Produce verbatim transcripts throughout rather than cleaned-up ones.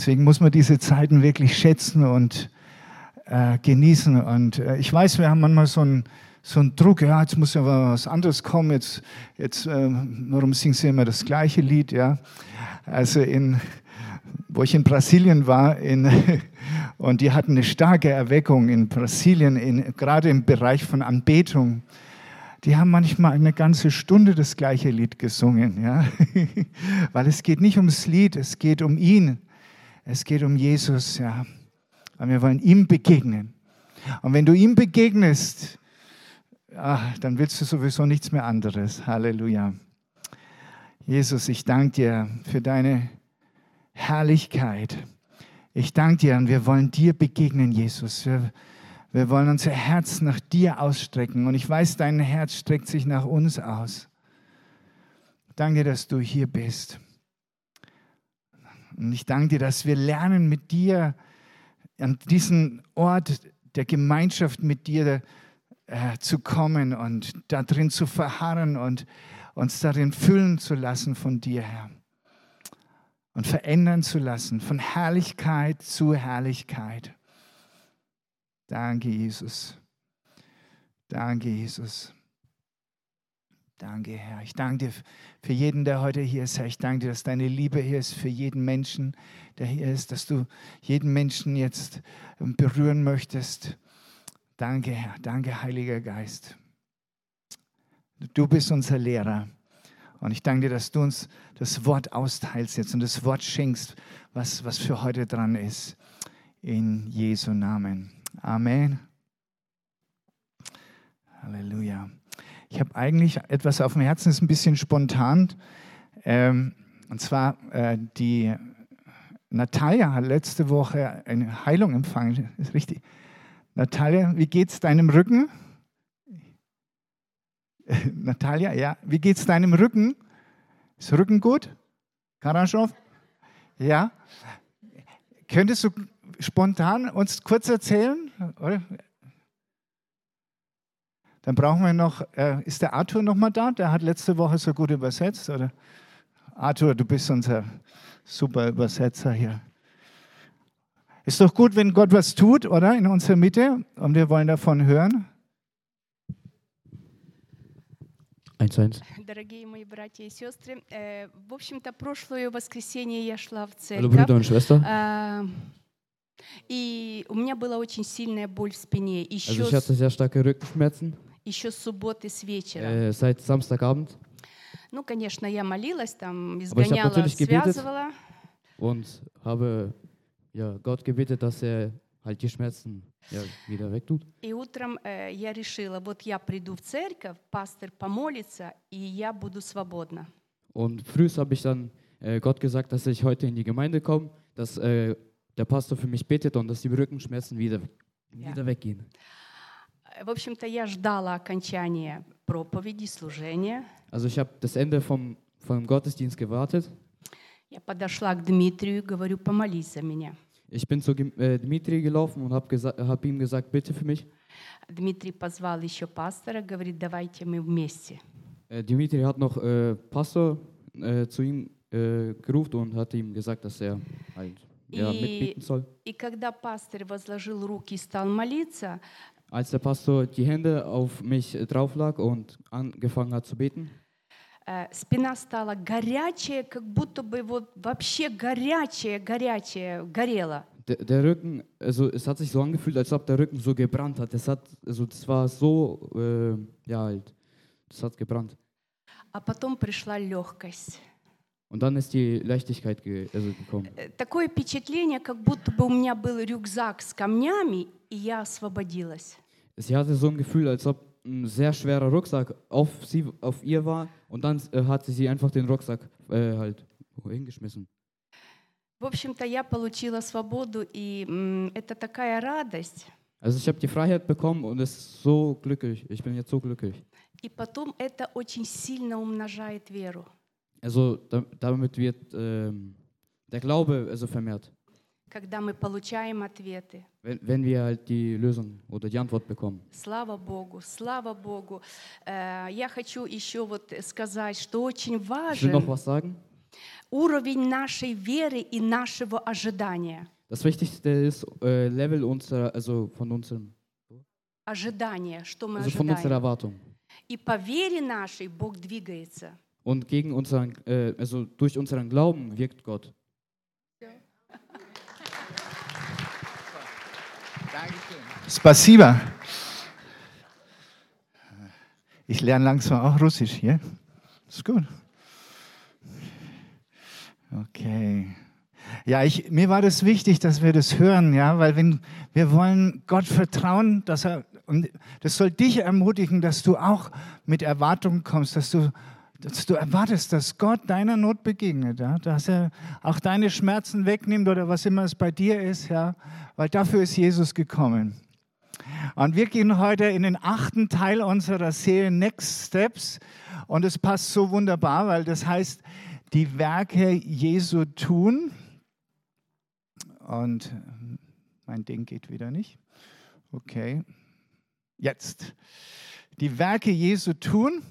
Deswegen muss man diese Zeiten wirklich schätzen und äh, genießen. Und äh, ich weiß, wir haben manchmal so einen so einen Druck, ja, jetzt muss ja was anderes kommen, jetzt, jetzt äh, warum singst du immer das gleiche Lied? Ja? Also, in, wo ich in Brasilien war, in, und die hatten eine starke Erweckung in Brasilien, in, gerade im Bereich von Anbetung. Die haben manchmal eine ganze Stunde das gleiche Lied gesungen, ja? Weil es geht nicht ums Lied, es geht um ihn. Es geht um Jesus, ja. Und wir wollen ihm begegnen. Und wenn du ihm begegnest, ach, dann willst du sowieso nichts mehr anderes. Halleluja. Jesus, ich danke dir für deine Herrlichkeit. Ich danke dir und wir wollen dir begegnen, Jesus. Wir, wir wollen unser Herz nach dir ausstrecken. Und ich weiß, dein Herz streckt sich nach uns aus. Danke, dass du hier bist. Und ich danke dir, dass wir lernen, mit dir an diesen Ort der Gemeinschaft mit dir äh, zu kommen und darin zu verharren und uns darin füllen zu lassen von dir, Herr. Und verändern zu lassen, von Herrlichkeit zu Herrlichkeit. Danke, Jesus. Danke, Jesus. Danke, Herr. Ich danke dir für jeden, der heute hier ist, Herr. Ich danke dir, dass deine Liebe hier ist für jeden Menschen, der hier ist, dass du jeden Menschen jetzt berühren möchtest. Danke, Herr. Danke, Heiliger Geist. Du bist unser Lehrer. Und ich danke dir, dass du uns das Wort austeilst jetzt und das Wort schenkst, was, was für heute dran ist. In Jesu Namen. Amen. Halleluja. Ich habe eigentlich etwas auf dem Herzen, das ist ein bisschen spontan. Ähm, und zwar, äh, die Natalia hat letzte Woche eine Heilung empfangen. Ist richtig. Natalia, wie geht's deinem Rücken? Natalia, ja. Wie geht's deinem Rücken? Ist Rücken gut? Karaschow? Ja. Könntest du spontan uns kurz erzählen? Oder? Dann brauchen wir noch, äh, ist der Arthur noch mal da? Der hat letzte Woche so gut übersetzt, oder? Arthur, du bist unser super Übersetzer hier. Ist doch gut, wenn Gott was tut, oder? In unserer Mitte. Und wir wollen davon hören. Eins, eins. Дорогие мои братья и сестры, э, в общем-то, прошлое воскресенье я шла в Hallo Brüder und церковь, Schwestern. э, и у меня была очень сильная боль в спине, Also еще, ich hatte с, sehr starke Rückenschmerzen еще с субботы с вечера. äh, seit Samstagabend Ну, конечно, я молилась, там, Aber ich habe изгоняла, natürlich gebetet. связывала, und habe ja, Gott gebetet, dass er halt die Schmerzen ja, wieder wegtut. и утром э, я решила, вот я приду в церковь, пастор помолится, и я буду свободна. Und früh habe ich dann äh, Gott gesagt, dass ich heute in die Gemeinde komme, dass äh, der Pastor für mich betet und dass die Rückenschmerzen wieder, Ja. wieder weggehen. В общем-то, я ждала окончания проповеди, служения. Also ich habe das Ende vom, vom Gottesdienst gewartet. Я подошла к Дмитрию, говорю, помолись за меня. Ich bin zu äh, Dmitri gelaufen und habe hab ihm gesagt, bitte für mich. Дмитрий позвал еще пастора, говорит, давайте мы вместе. Äh, Dmitri hat noch äh, Pastor äh, zu ihm äh, gerufen und hat ihm gesagt, dass er halt ja, И, mitbeten soll. и когда пастор возложил руки и стал молиться, Als der Pastor die Hände auf mich äh, drauf lag und angefangen hat zu beten, э, спина стала горячая, как будто бы вот вообще горячая, горячая, горела. der, der Rücken, also es hat sich so angefühlt, als ob der Rücken so gebrannt hat. Es hat, also das war so, äh, ja halt, das hat gebrannt. А потом пришла легкость. Und dann ist die Leichtigkeit ge also gekommen. Э, Такое впечатление, как будто бы у меня был рюкзак с камнями, и я освободилась. Sie hatte so ein Gefühl, als ob ein sehr schwerer Rucksack auf, sie, auf ihr war und dann äh, hatte sie einfach den Rucksack äh, halt hingeschmissen. В общем-то, я получила свободу, и м, это такая радость. Also ich habe die Freiheit bekommen und ist so glücklich. Ich bin jetzt so glücklich. И потом это очень сильно умножает веру. Also da, damit wird ähm, der Glaube also vermehrt, Когда мы получаем ответы. wenn, wenn wir halt die Lösung oder die Antwort bekommen. Слава Богу, слава Богу. Э, Я хочу еще вот сказать, что очень Ich will noch важен, was sagen. Уровень нашей веры и нашего ожидания. Das Wichtigste ist äh, Level unserer, also von unserem, Ожидание, что мы also von unserer ожидаем. Erwartung. И по вере нашей Бог двигается. Und gegen unseren, äh, also durch unseren Glauben wirkt Gott. Spasiba. Ich lerne langsam auch Russisch hier. Ist gut. Okay. Ja, ich, mir war das wichtig, dass wir das hören, ja, weil wenn wir wollen Gott vertrauen, dass er, und das soll dich ermutigen, dass du auch mit Erwartungen kommst, dass du, dass du erwartest, dass Gott deiner Not begegnet, ja, dass er auch deine Schmerzen wegnimmt oder was immer es bei dir ist, ja, weil dafür ist Jesus gekommen. Und wir gehen heute in den achten Teil unserer Serie Next Steps und es passt so wunderbar, weil das heißt, die Werke Jesu tun. Und mein Ding geht wieder nicht. Okay, jetzt. Die Werke Jesu tun,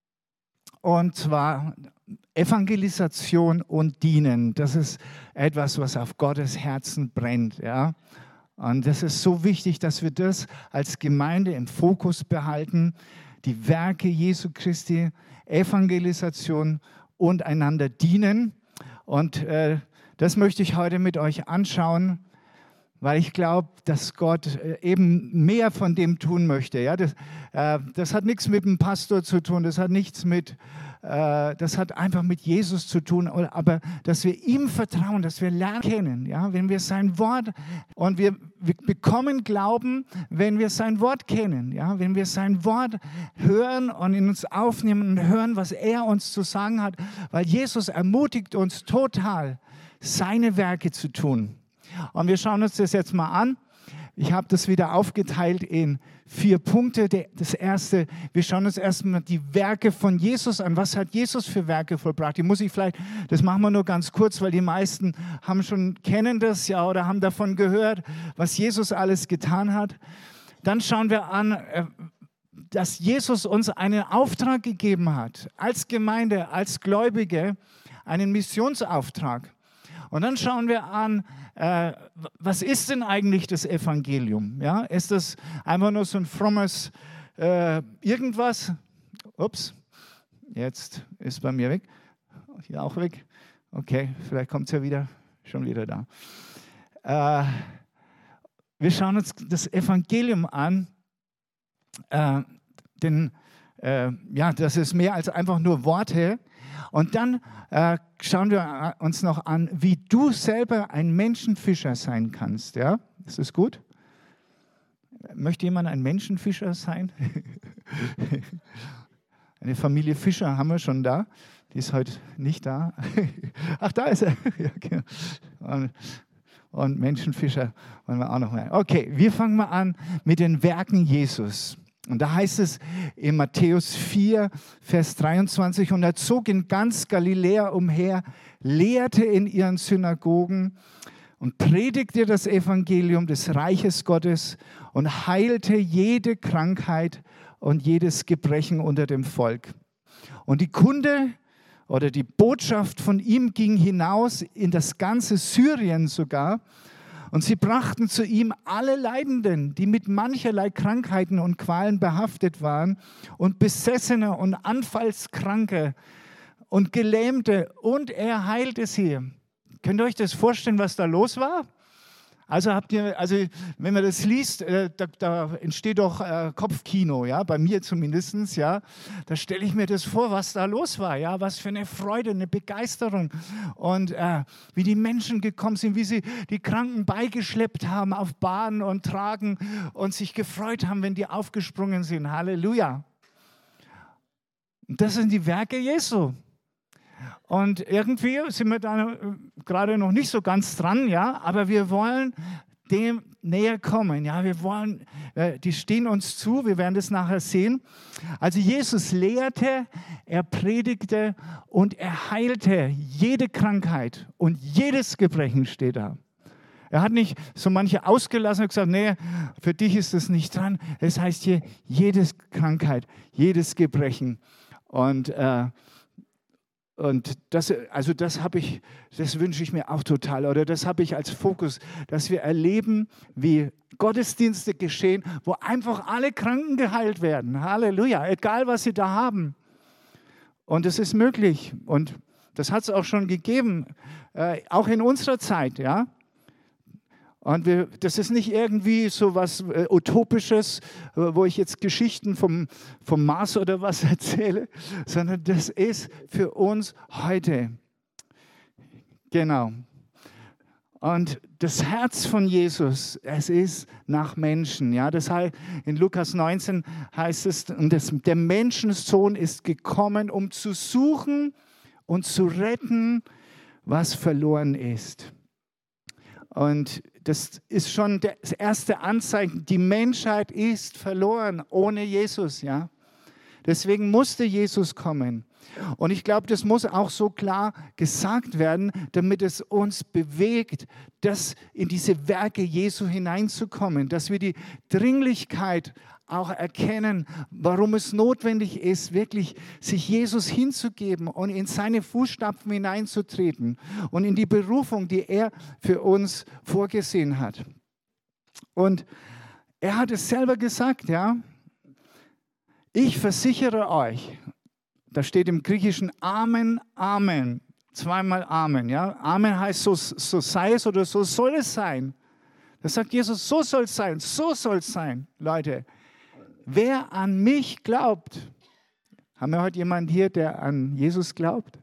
und zwar Evangelisation und Dienen. Das ist etwas, was auf Gottes Herzen brennt. Ja? Und das ist so wichtig, dass wir das als Gemeinde im Fokus behalten. Die Werke Jesu Christi, Evangelisation und einander dienen. Und äh, das möchte ich heute mit euch anschauen, weil ich glaube, dass Gott äh, eben mehr von dem tun möchte. Ja? Das, äh, das hat nichts mit dem Pastor zu tun, das hat nichts mit, äh, das hat einfach mit Jesus zu tun, aber dass wir ihm vertrauen, dass wir lernen kennen, ja? Wenn wir sein Wort, und wir, wir bekommen Glauben, wenn wir sein Wort kennen, ja? Wenn wir sein Wort hören und in uns aufnehmen und hören, was er uns zu sagen hat, weil Jesus ermutigt uns total, seine Werke zu tun. Und wir schauen uns das jetzt mal an. Ich habe das wieder aufgeteilt in vier Punkte. Das erste, wir schauen uns erstmal die Werke von Jesus an. Was hat Jesus für Werke vollbracht? Die muss ich vielleicht, das machen wir nur ganz kurz, weil die meisten haben schon, kennen das ja oder haben davon gehört, was Jesus alles getan hat. Dann schauen wir an, dass Jesus uns einen Auftrag gegeben hat, als Gemeinde, als Gläubige, einen Missionsauftrag. Und dann schauen wir an, äh, was ist denn eigentlich das Evangelium? Ja, ist das einfach nur so ein frommes äh, irgendwas? Ups, jetzt ist bei mir weg. Hier auch weg. Okay, vielleicht kommt es ja wieder, schon wieder da. Äh, wir schauen uns das Evangelium an, äh, denn äh, ja, das ist mehr als einfach nur Worte. Und dann äh, schauen wir uns noch an, wie du selber ein Menschenfischer sein kannst. Ja? Ist das gut? Möchte jemand ein Menschenfischer sein? Eine Familie Fischer haben wir schon da. Die ist heute nicht da. Ach, da ist er. Ja, genau. Und, und Menschenfischer wollen wir auch noch mal. Okay, wir fangen mal an mit den Werken Jesus. Und da heißt es in Matthäus vier, Vers dreiundzwanzig, und er zog in ganz Galiläa umher, lehrte in ihren Synagogen und predigte das Evangelium des Reiches Gottes und heilte jede Krankheit und jedes Gebrechen unter dem Volk. Und die Kunde oder die Botschaft von ihm ging hinaus in das ganze Syrien sogar. Und sie brachten zu ihm alle Leidenden, die mit mancherlei Krankheiten und Qualen behaftet waren, und Besessene und Anfallskranke und Gelähmte, und er heilte sie. Könnt ihr euch das vorstellen, was da los war? Also habt ihr, also wenn man das liest, äh, da, da entsteht doch äh, Kopfkino, ja, bei mir zumindest, ja. Da stelle ich mir das vor, was da los war, ja, was für eine Freude, eine Begeisterung und äh, wie die Menschen gekommen sind, wie sie die Kranken beigeschleppt haben auf Bahnen und Tragen und sich gefreut haben, wenn die aufgesprungen sind. Halleluja. Und das sind die Werke Jesu. Und irgendwie sind wir da gerade noch nicht so ganz dran, ja, aber wir wollen dem näher kommen, ja, wir wollen, die stehen uns zu, wir werden das nachher sehen. Also Jesus lehrte, er predigte und er heilte jede Krankheit und jedes Gebrechen, steht da. Er hat nicht so manche ausgelassen und gesagt, nee, für dich ist das nicht dran. Es heißt hier, jede Krankheit, jedes Gebrechen. Und äh, Und das, also das habe ich, das wünsche ich mir auch total. Oder das habe ich als Fokus, dass wir erleben, wie Gottesdienste geschehen, wo einfach alle Kranken geheilt werden. Halleluja, egal was sie da haben. Und es ist möglich. Und das hat es auch schon gegeben, äh, auch in unserer Zeit, ja. Und wir, das ist nicht irgendwie so was äh, Utopisches, äh, wo ich jetzt Geschichten vom, vom Mars oder was erzähle, sondern das ist für uns heute. Genau. Und das Herz von Jesus, es ist nach Menschen. Ja, das heißt, in Lukas neunzehn heißt es, und das, der Menschensohn ist gekommen, um zu suchen und zu retten, was verloren ist. Und das ist schon das erste Anzeichen, die Menschheit ist verloren ohne Jesus. Ja? Deswegen musste Jesus kommen. Und ich glaube, das muss auch so klar gesagt werden, damit es uns bewegt, das in diese Werke Jesu hineinzukommen, dass wir die Dringlichkeit auch erkennen, warum es notwendig ist, wirklich sich Jesus hinzugeben und in seine Fußstapfen hineinzutreten und in die Berufung, die er für uns vorgesehen hat. Und er hat es selber gesagt, ja, ich versichere euch, da steht im Griechischen Amen, Amen, zweimal Amen. Ja? Amen heißt, so, so sei es oder so soll es sein. Da sagt Jesus, so soll es sein, so soll es sein, Leute. Wer an mich glaubt, haben wir heute jemanden hier, der an Jesus glaubt?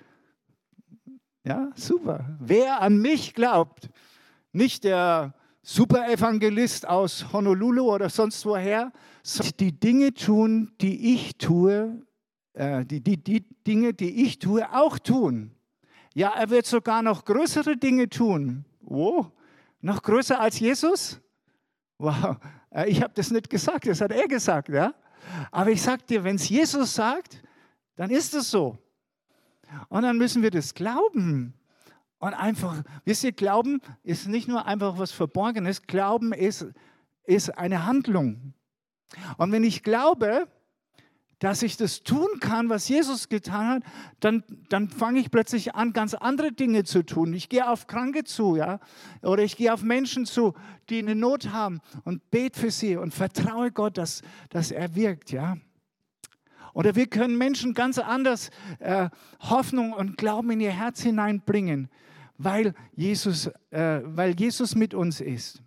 Ja, super. Wer an mich glaubt, nicht der Superevangelist aus Honolulu oder sonst woher, sondern die Dinge tun, die ich tue, äh, die, die, die Dinge, die ich tue, auch tun. Ja, er wird sogar noch größere Dinge tun. Wow, noch größer als Jesus? Wow, ich habe das nicht gesagt, das hat er gesagt. Ja? Aber ich sage dir, wenn es Jesus sagt, dann ist es so. Und dann müssen wir das glauben. Und einfach, wisst ihr, Glauben ist nicht nur einfach was Verborgenes, Glauben ist, ist eine Handlung. Und wenn ich glaube, dass ich das tun kann, was Jesus getan hat, dann, dann fange ich plötzlich an, ganz andere Dinge zu tun. Ich gehe auf Kranke zu, ja, oder ich gehe auf Menschen zu, die eine Not haben und bete für sie und vertraue Gott, dass, dass er wirkt, ja. Oder wir können Menschen ganz anders äh, Hoffnung und Glauben in ihr Herz hineinbringen, weil Jesus, äh, weil Jesus mit uns ist.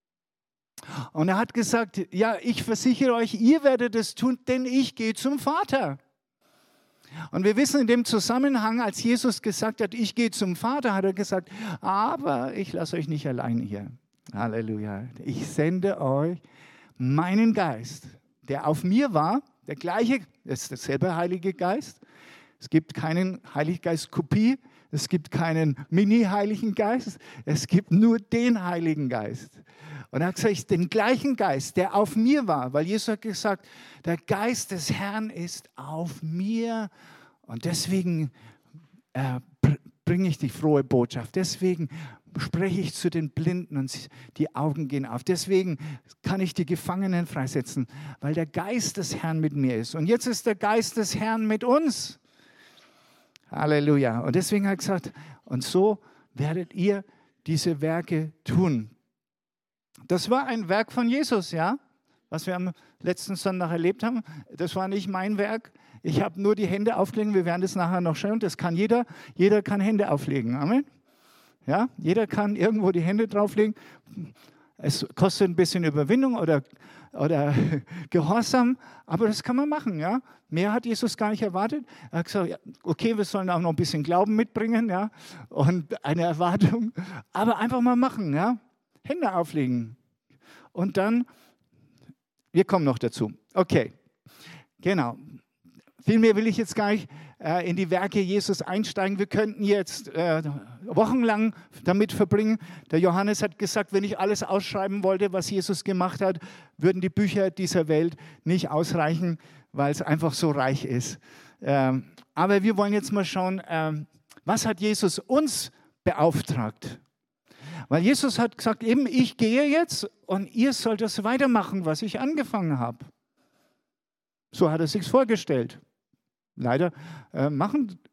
Und er hat gesagt, ja, ich versichere euch, ihr werdet es tun, denn ich gehe zum Vater. Und wir wissen in dem Zusammenhang, als Jesus gesagt hat, ich gehe zum Vater, hat er gesagt, aber ich lasse euch nicht allein hier. Halleluja. Ich sende euch meinen Geist, der auf mir war, der gleiche, das ist derselbe Heilige Geist. Es gibt keinen Heiliggeist-Kopie, es gibt keinen Mini-Heiligen Geist, es gibt nur den Heiligen Geist. Und er hat gesagt, den gleichen Geist, der auf mir war, weil Jesus hat gesagt, der Geist des Herrn ist auf mir und deswegen äh, bringe ich die frohe Botschaft, deswegen spreche ich zu den Blinden und die Augen gehen auf. Deswegen kann ich die Gefangenen freisetzen, weil der Geist des Herrn mit mir ist. Und jetzt ist der Geist des Herrn mit uns. Halleluja. Und deswegen hat er gesagt, und so werdet ihr diese Werke tun. Das war ein Werk von Jesus, ja, was wir am letzten Sonntag erlebt haben. Das war nicht mein Werk. Ich habe nur die Hände aufgelegt. Wir werden das nachher noch schauen. Das kann jeder. Jeder kann Hände auflegen. Amen. Ja, jeder kann irgendwo die Hände drauflegen. Es kostet ein bisschen Überwindung oder, oder Gehorsam, aber das kann man machen. Ja? Mehr hat Jesus gar nicht erwartet. Er hat gesagt, ja, okay, wir sollen auch noch ein bisschen Glauben mitbringen, ja? Und eine Erwartung, aber einfach mal machen. Ja? Hände auflegen. Und dann, wir kommen noch dazu. Okay, genau. Viel mehr will ich jetzt gar nicht äh, in die Werke Jesus einsteigen. Wir könnten jetzt äh, wochenlang damit verbringen. Der Johannes hat gesagt, wenn ich alles ausschreiben wollte, was Jesus gemacht hat, würden die Bücher dieser Welt nicht ausreichen, weil es einfach so reich ist. Ähm, aber wir wollen jetzt mal schauen, ähm, was hat Jesus uns beauftragt? Weil Jesus hat gesagt, eben ich gehe jetzt und ihr sollt das weitermachen, was ich angefangen habe. So hat er sich vorgestellt. Leider äh, machen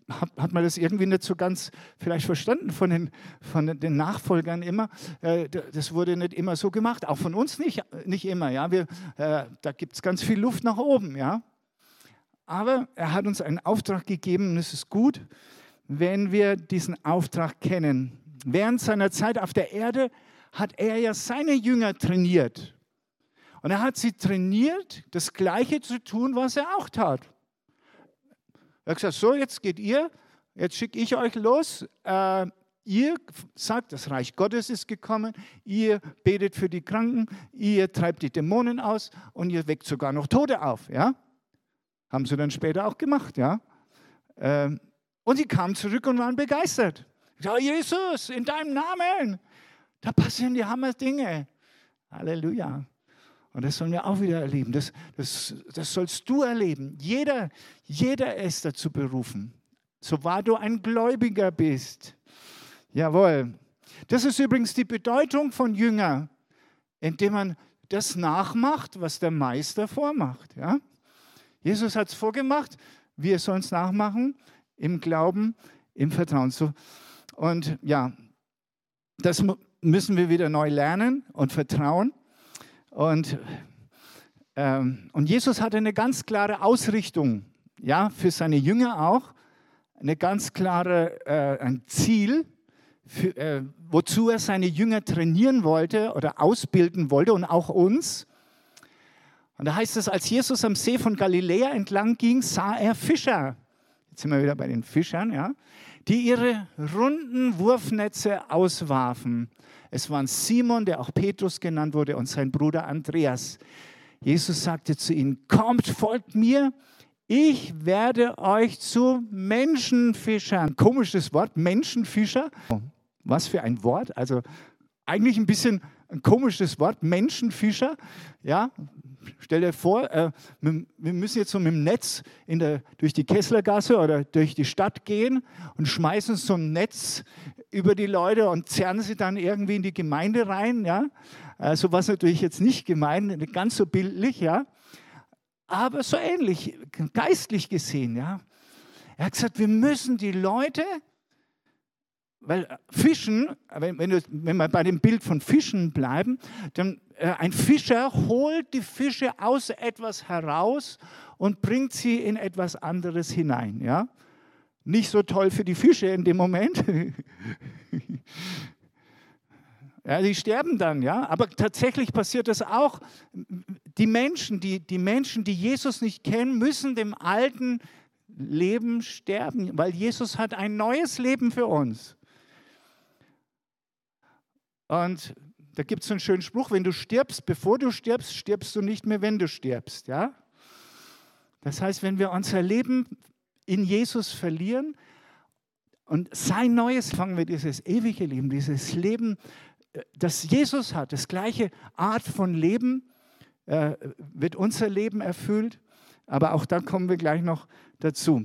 hat, hat man das irgendwie nicht so ganz vielleicht verstanden von den, von den Nachfolgern immer. Äh, das wurde nicht immer so gemacht, auch von uns nicht, nicht immer. Ja? Wir, äh, da gibt es ganz viel Luft nach oben. Ja? Aber er hat uns einen Auftrag gegeben und es ist gut, wenn wir diesen Auftrag kennen. Während seiner Zeit auf der Erde hat er ja seine Jünger trainiert. Und er hat sie trainiert, das Gleiche zu tun, was er auch tat. Er hat gesagt, so, jetzt geht ihr, jetzt schicke ich euch los. Äh, ihr sagt, das Reich Gottes ist gekommen, ihr betet für die Kranken, ihr treibt die Dämonen aus und ihr weckt sogar noch Tote auf. Ja? Haben sie dann später auch gemacht. Ja? Ähm, und sie kamen zurück und waren begeistert. Ja, Jesus, in deinem Namen, da passieren die Hammer-Dinge. Halleluja. Und das sollen wir auch wieder erleben. Das, das, das sollst du erleben. Jeder, jeder ist dazu berufen. So wahr du ein Gläubiger bist. Jawohl. Das ist übrigens die Bedeutung von Jünger, indem man das nachmacht, was der Meister vormacht. Ja? Jesus hat es vorgemacht, wir sollen es nachmachen, im Glauben, im Vertrauen. So, und ja, das müssen wir wieder neu lernen und vertrauen. Und, ähm, und Jesus hatte eine ganz klare Ausrichtung, ja, für seine Jünger auch, eine ganz klare äh, ein Ziel, für, äh, wozu er seine Jünger trainieren wollte oder ausbilden wollte und auch uns. Und da heißt es, als Jesus am See von Galiläa entlang ging, sah er Fischer. Jetzt sind wir wieder bei den Fischern, ja, die ihre runden Wurfnetze auswarfen. Es waren Simon, der auch Petrus genannt wurde, und sein Bruder Andreas. Jesus sagte zu ihnen, kommt, folgt mir, ich werde euch zu Menschenfischern. Komisches Wort, Menschenfischer. Was für ein Wort, also eigentlich ein bisschen ein komisches Wort, Menschenfischer. Ja, stell dir vor, äh, wir müssen jetzt so mit dem Netz in der, durch die Kesslergasse oder durch die Stadt gehen und schmeißen so ein Netz über die Leute und zerren sie dann irgendwie in die Gemeinde rein. Ja? Also was natürlich jetzt nicht gemeint, nicht ganz so bildlich, ja, aber so ähnlich, geistlich gesehen. Ja? Er hat gesagt, wir müssen die Leute, weil Fischen, wenn, wenn, du, wenn wir bei dem Bild von Fischen bleiben, dann äh, ein Fischer holt die Fische aus etwas heraus und bringt sie in etwas anderes hinein. Ja? Nicht so toll für die Fische in dem Moment. Ja, die sterben dann, ja. Aber tatsächlich passiert das auch. Die Menschen, die, die Menschen, die Jesus nicht kennen, müssen dem alten Leben sterben, weil Jesus hat ein neues Leben für uns. Und da gibt es so einen schönen Spruch, wenn du stirbst, bevor du stirbst, stirbst du nicht mehr, wenn du stirbst. Ja? Das heißt, wenn wir unser Leben in Jesus verlieren und sein neues, fangen wir dieses ewige Leben, dieses Leben, das Jesus hat, das gleiche Art von Leben, äh, wird unser Leben erfüllt. Aber auch da kommen wir gleich noch dazu.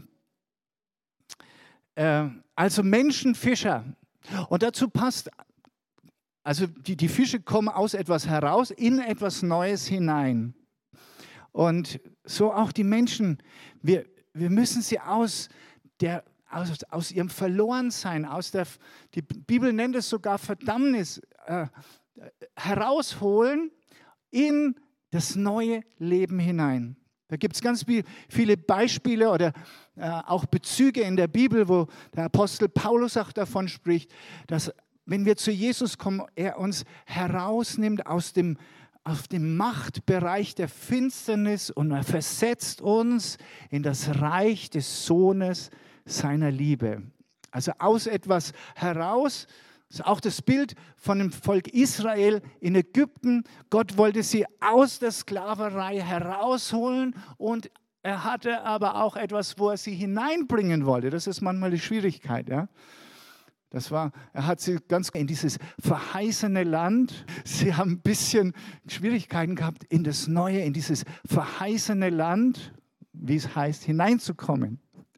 Äh, also Menschenfischer. Und dazu passt, also die, die Fische kommen aus etwas heraus, in etwas Neues hinein. Und so auch die Menschen, wir, wir müssen sie aus, der, aus, aus ihrem Verlorensein, aus der, die Bibel nennt es sogar Verdammnis, äh, herausholen in das neue Leben hinein. Da gibt es ganz viele Beispiele oder äh, auch Bezüge in der Bibel, wo der Apostel Paulus auch davon spricht, dass wenn wir zu Jesus kommen, er uns herausnimmt aus dem, aus dem Machtbereich der Finsternis und er versetzt uns in das Reich des Sohnes seiner Liebe. Also aus etwas heraus. Das ist auch das Bild von dem Volk Israel in Ägypten. Gott wollte sie aus der Sklaverei herausholen und er hatte aber auch etwas, wo er sie hineinbringen wollte. Das ist manchmal die Schwierigkeit. Ja? Das war, er hat sie ganz in dieses verheißene Land. Sie haben ein bisschen Schwierigkeiten gehabt, in das Neue, in dieses verheißene Land, wie es heißt, hineinzukommen.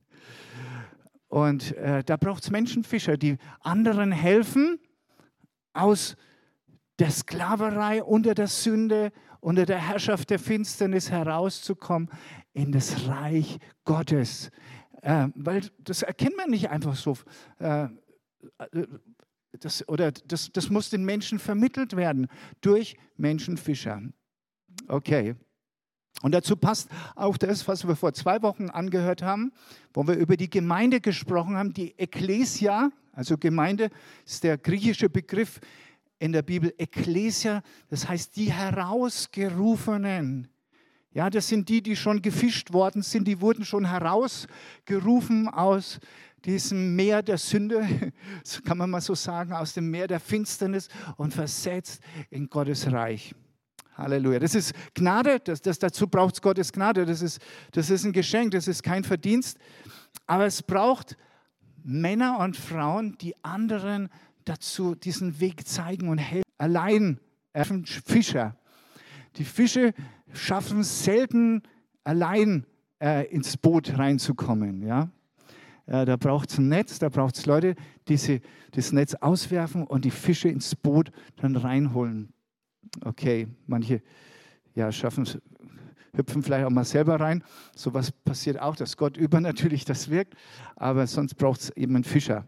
Und äh, da braucht es Menschenfischer, die anderen helfen, aus der Sklaverei, unter der Sünde, unter der Herrschaft der Finsternis herauszukommen in das Reich Gottes. Äh, weil das erkennt man nicht einfach so. Äh, das, oder das, das muss den Menschen vermittelt werden durch Menschenfischer. Okay. Und dazu passt auch das, was wir vor zwei Wochen angehört haben, wo wir über die Gemeinde gesprochen haben, die Ekklesia, also Gemeinde ist der griechische Begriff in der Bibel, Ekklesia, das heißt die Herausgerufenen. Ja, das sind die, die schon gefischt worden sind, die wurden schon herausgerufen aus diesem Meer der Sünde, so kann man mal so sagen, aus dem Meer der Finsternis und versetzt in Gottes Reich. Halleluja. Das ist Gnade, das, das, dazu braucht es Gottes Gnade, das ist, das ist ein Geschenk, das ist kein Verdienst, aber es braucht Männer und Frauen, die anderen dazu diesen Weg zeigen und helfen. Allein äh, Fischer. Die Fische schaffen es selten, allein äh, ins Boot reinzukommen. Ja? Äh, da braucht es ein Netz, da braucht es Leute, die sie, das Netz auswerfen und die Fische ins Boot dann reinholen. Okay, manche ja, schaffen es, hüpfen vielleicht auch mal selber rein. So was passiert auch, dass Gott übernatürlich das wirkt, aber sonst braucht es eben einen Fischer.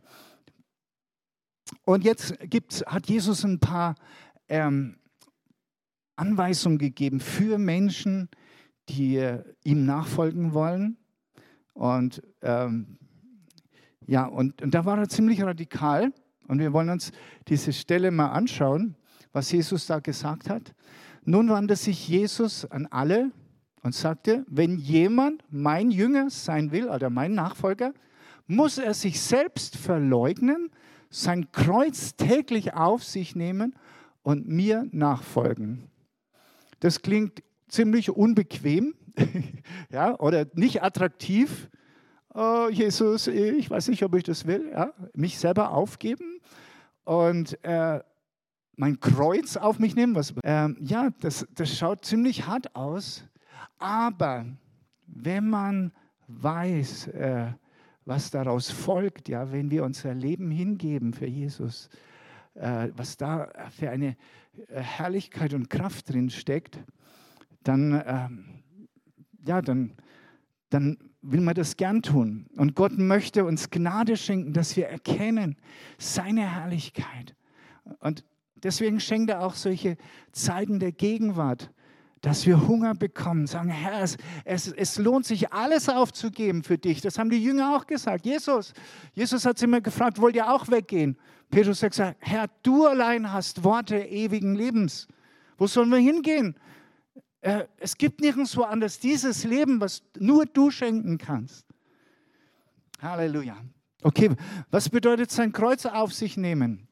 Und jetzt gibt's, hat Jesus ein paar ähm, Anweisungen gegeben für Menschen, die äh, ihm nachfolgen wollen. Und ähm, ja, und, und da war er ziemlich radikal. Und wir wollen uns diese Stelle mal anschauen, was Jesus da gesagt hat. Nun wandte sich Jesus an alle und sagte, wenn jemand mein Jünger sein will oder mein Nachfolger, muss er sich selbst verleugnen, sein Kreuz täglich auf sich nehmen und mir nachfolgen. Das klingt ziemlich unbequem, ja, oder nicht attraktiv. Oh, Jesus, ich weiß nicht, ob ich das will. Ja, mich selber aufgeben und äh, mein Kreuz auf mich nehmen. Was, äh, ja, das, das schaut ziemlich hart aus. Aber wenn man weiß, äh, was daraus folgt, ja, wenn wir unser Leben hingeben für Jesus, äh, was da für eine Herrlichkeit und Kraft drin steckt, dann, äh, ja, dann, dann will man das gern tun. Und Gott möchte uns Gnade schenken, dass wir erkennen seine Herrlichkeit. Und deswegen schenkt er auch solche Zeiten der Gegenwart, dass wir Hunger bekommen, sagen, Herr, es, es, es lohnt sich, alles aufzugeben für dich. Das haben die Jünger auch gesagt. Jesus, Jesus hat sie immer gefragt, wollt ihr auch weggehen? Petrus hat gesagt, Herr, du allein hast Worte ewigen Lebens. Wo sollen wir hingehen? Äh, es gibt nirgendwo anders dieses Leben, was nur du schenken kannst. Halleluja. Okay, was bedeutet sein Kreuz auf sich nehmen?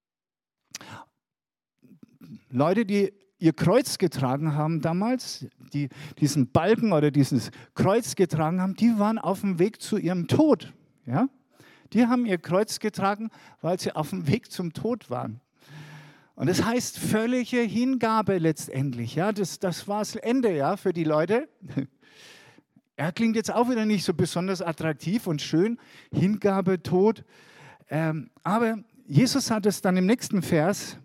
Leute, die ihr Kreuz getragen haben damals, die diesen Balken oder dieses Kreuz getragen haben, die waren auf dem Weg zu ihrem Tod. Ja? Die haben ihr Kreuz getragen, weil sie auf dem Weg zum Tod waren. Und das heißt völlige Hingabe letztendlich. Ja? Das, das war das Ende, ja, für die Leute. Er klingt jetzt auch wieder nicht so besonders attraktiv und schön. Hingabe, Tod. Ähm, aber Jesus hat es dann im nächsten Vers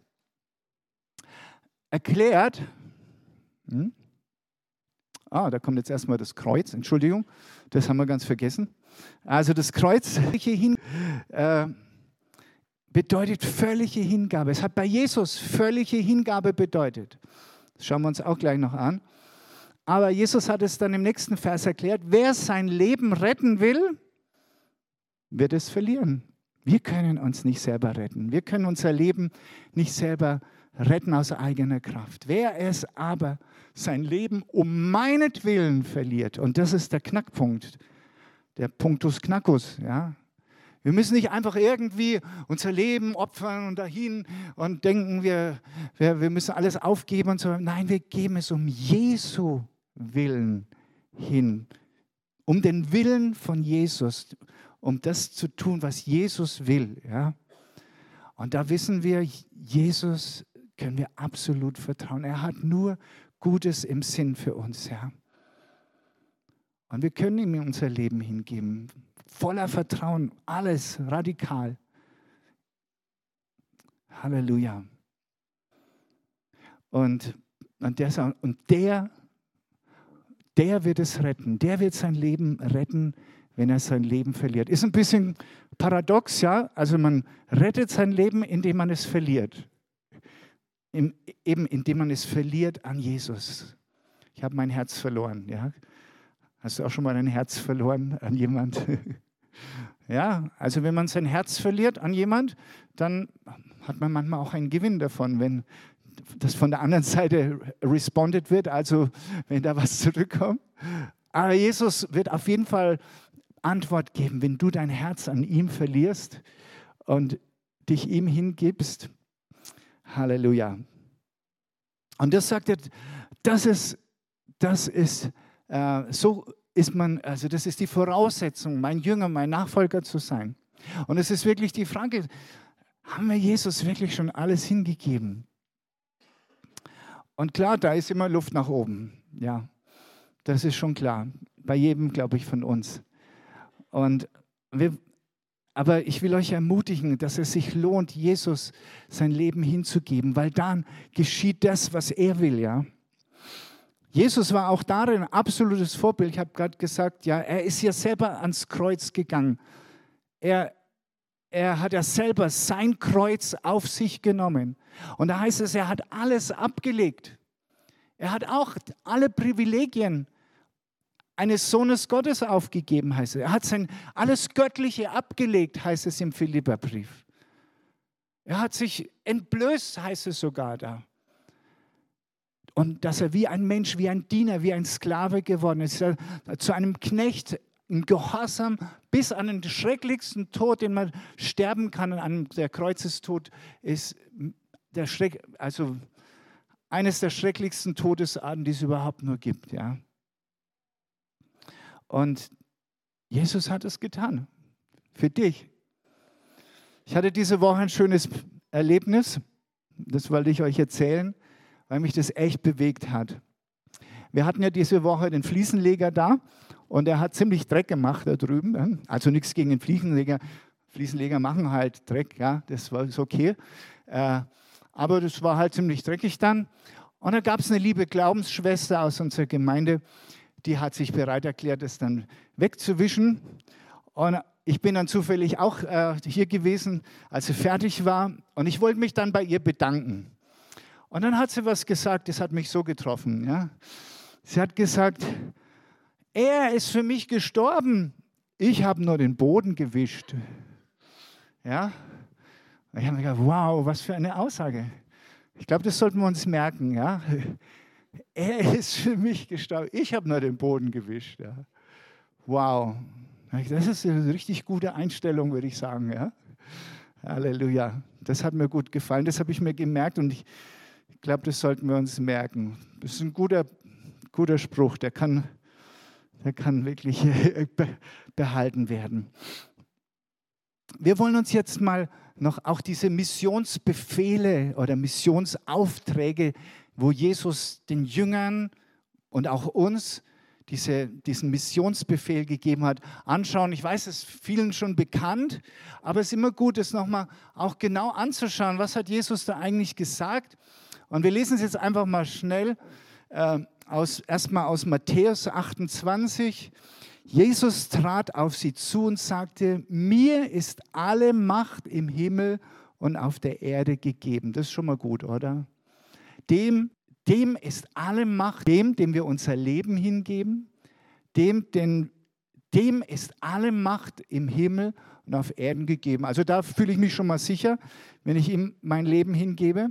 erklärt. Hm? Ah, da kommt jetzt erstmal das Kreuz. Entschuldigung, das haben wir ganz vergessen. Also das Kreuz äh, bedeutet völlige Hingabe. Es hat bei Jesus völlige Hingabe bedeutet. Das schauen wir uns auch gleich noch an. Aber Jesus hat es dann im nächsten Vers erklärt, wer sein Leben retten will, wird es verlieren. Wir können uns nicht selber retten. Wir können unser Leben nicht selber retten aus eigener Kraft. Wer es aber sein Leben um meinetwillen verliert, und das ist der Knackpunkt, der Punctus Knackus, ja. Wir müssen nicht einfach irgendwie unser Leben opfern und dahin und denken, wir, wir, wir müssen alles aufgeben und so. Nein, wir geben es um Jesu Willen hin. Um den Willen von Jesus, um das zu tun, was Jesus will. Ja? Und da wissen wir, Jesus können wir absolut vertrauen. Er hat nur Gutes im Sinn für uns. Ja? Und wir können ihm unser Leben hingeben. Voller Vertrauen, alles radikal. Halleluja. Und, und, der, und der, der wird es retten. Der wird sein Leben retten, wenn er sein Leben verliert. Ist ein bisschen paradox, ja? Also man rettet sein Leben, indem man es verliert. Im, eben indem man es verliert an Jesus. Ich habe mein Herz verloren, ja? Hast du auch schon mal ein Herz verloren an jemand? Ja, also wenn man sein Herz verliert an jemand, dann hat man manchmal auch einen Gewinn davon, wenn das von der anderen Seite responded wird, also wenn da was zurückkommt. Aber Jesus wird auf jeden Fall Antwort geben, wenn du dein Herz an ihm verlierst und dich ihm hingibst. Halleluja. Und das sagt er, das ist, das ist äh, so ist man, also das ist die Voraussetzung, mein Jünger, mein Nachfolger zu sein. Und es ist wirklich die Frage, haben wir Jesus wirklich schon alles hingegeben? Und klar, da ist immer Luft nach oben. Ja, das ist schon klar. Bei jedem, glaube ich, von uns. Und wir, aber ich will euch ermutigen, dass es sich lohnt, Jesus sein Leben hinzugeben, weil dann geschieht das, was er will, ja. Jesus war auch darin ein absolutes Vorbild. Ich habe gerade gesagt, ja, er ist ja selber ans Kreuz gegangen. Er, er hat ja selber sein Kreuz auf sich genommen. Und da heißt es, er hat alles abgelegt. Er hat auch alle Privilegien eines Sohnes Gottes aufgegeben, heißt es. Er hat sein alles Göttliche abgelegt, heißt es im Philipperbrief. Er hat sich entblößt, heißt es sogar da. Und dass er wie ein Mensch, wie ein Diener, wie ein Sklave geworden ist, zu einem Knecht im Gehorsam bis an den schrecklichsten Tod, den man sterben kann, an der Kreuzestod ist der Schreck, also eines der schrecklichsten Todesarten, die es überhaupt nur gibt. Ja. Und Jesus hat es getan, für dich. Ich hatte diese Woche ein schönes Erlebnis, das wollte ich euch erzählen, weil mich das echt bewegt hat. Wir hatten ja diese Woche den Fliesenleger da und er hat ziemlich Dreck gemacht da drüben. Also nichts gegen den Fliesenleger. Fliesenleger machen halt Dreck, ja, das war okay. Äh, aber das war halt ziemlich dreckig dann. Und da gab es eine liebe Glaubensschwester aus unserer Gemeinde, die hat sich bereit erklärt, das dann wegzuwischen. Und ich bin dann zufällig auch äh, hier gewesen, als sie fertig war. Und ich wollte mich dann bei ihr bedanken. Und dann hat sie was gesagt, das hat mich so getroffen. Ja. Sie hat gesagt, er ist für mich gestorben, ich habe nur den Boden gewischt. Ja. Und ich habe mir gedacht, wow, was für eine Aussage. Ich glaube, das sollten wir uns merken. Ja. Er ist für mich gestorben, ich habe nur den Boden gewischt. Ja. Wow, das ist eine richtig gute Einstellung, würde ich sagen. Ja. Halleluja, das hat mir gut gefallen, das habe ich mir gemerkt und ich Ich glaube, das sollten wir uns merken. Das ist ein guter, guter Spruch, der kann, der kann wirklich behalten werden. Wir wollen uns jetzt mal noch auch diese Missionsbefehle oder Missionsaufträge, wo Jesus den Jüngern und auch uns diese, diesen Missionsbefehl gegeben hat, anschauen. Ich weiß, es ist vielen schon bekannt, aber es ist immer gut, es nochmal auch genau anzuschauen. Was hat Jesus da eigentlich gesagt? Und wir lesen es jetzt einfach mal schnell, äh, aus, erstmal aus Matthäus achtundzwanzig. Jesus trat auf sie zu und sagte, mir ist alle Macht im Himmel und auf der Erde gegeben. Das ist schon mal gut, oder? Dem, dem ist alle Macht, dem, dem wir unser Leben hingeben, dem, den, dem ist alle Macht im Himmel und auf Erden gegeben. Also da fühle ich mich schon mal sicher, wenn ich ihm mein Leben hingebe.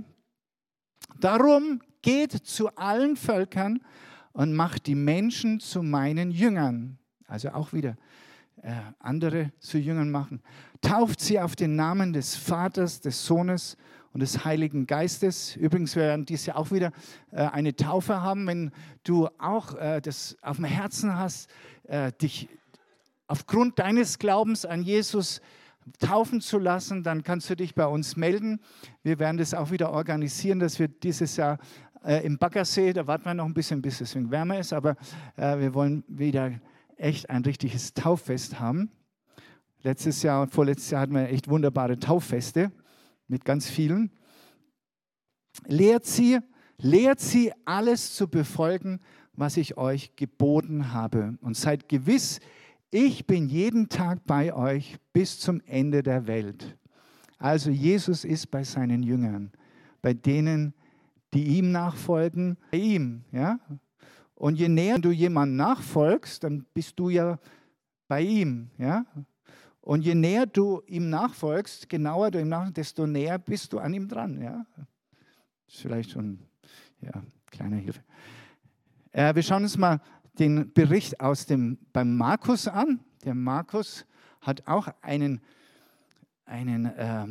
Darum geht zu allen Völkern und macht die Menschen zu meinen Jüngern. Also auch wieder äh, andere zu Jüngern machen. Tauft sie auf den Namen des Vaters, des Sohnes und des Heiligen Geistes. Übrigens werden diese auch wieder äh, eine Taufe haben, wenn du auch äh, das auf dem Herzen hast, äh, dich aufgrund deines Glaubens an Jesus taufen zu lassen, dann kannst du dich bei uns melden. Wir werden das auch wieder organisieren, dass wir dieses Jahr äh, im Baggersee, da warten wir noch ein bisschen, bis es wärmer ist, aber äh, wir wollen wieder echt ein richtiges Tauffest haben. Letztes Jahr und vorletztes Jahr hatten wir echt wunderbare Tauffeste mit ganz vielen. Lehrt sie, lehrt sie alles zu befolgen, was ich euch geboten habe und seid gewiss, ich bin jeden Tag bei euch bis zum Ende der Welt. Also Jesus ist bei seinen Jüngern, bei denen, die ihm nachfolgen, bei ihm. Ja? Und je näher du jemandem nachfolgst, dann bist du ja bei ihm. Ja? Und je näher du ihm nachfolgst, genauer du ihm nachfolgst, desto näher bist du an ihm dran. Ja? Das ist vielleicht schon ja, kleine Hilfe. Äh, wir schauen uns mal den Bericht aus dem, beim Markus an. Der Markus hat auch einen, einen, äh,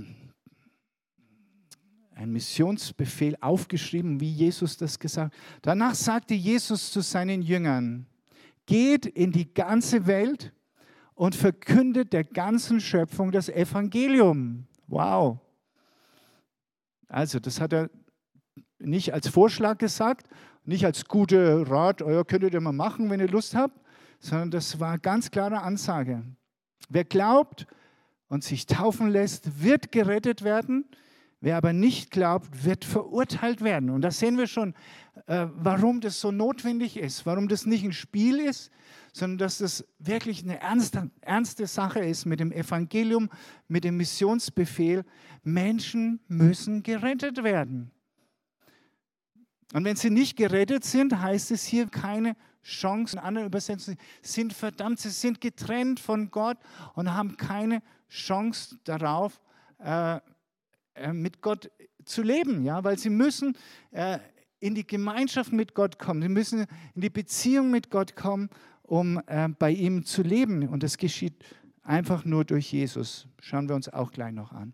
einen Missionsbefehl aufgeschrieben, wie Jesus das gesagt hat. Danach sagte Jesus zu seinen Jüngern, geht in die ganze Welt und verkündet der ganzen Schöpfung das Evangelium. Wow. Also das hat er nicht als Vorschlag gesagt, nicht als gute Rat, oh ja, könntet ihr mal machen, wenn ihr Lust habt, sondern das war eine ganz klare Ansage. Wer glaubt und sich taufen lässt, wird gerettet werden. Wer aber nicht glaubt, wird verurteilt werden. Und da sehen wir schon, äh, warum das so notwendig ist, warum das nicht ein Spiel ist, sondern dass das wirklich eine ernste, ernste Sache ist mit dem Evangelium, mit dem Missionsbefehl. Menschen müssen gerettet werden. Und wenn sie nicht gerettet sind, heißt es hier keine Chance. In anderen Übersetzungen sind verdammt, sie sind getrennt von Gott und haben keine Chance darauf, äh, mit Gott zu leben, ja, weil sie müssen äh, in die Gemeinschaft mit Gott kommen, sie müssen in die Beziehung mit Gott kommen, um äh, bei ihm zu leben. Und das geschieht einfach nur durch Jesus. Schauen wir uns auch gleich noch an.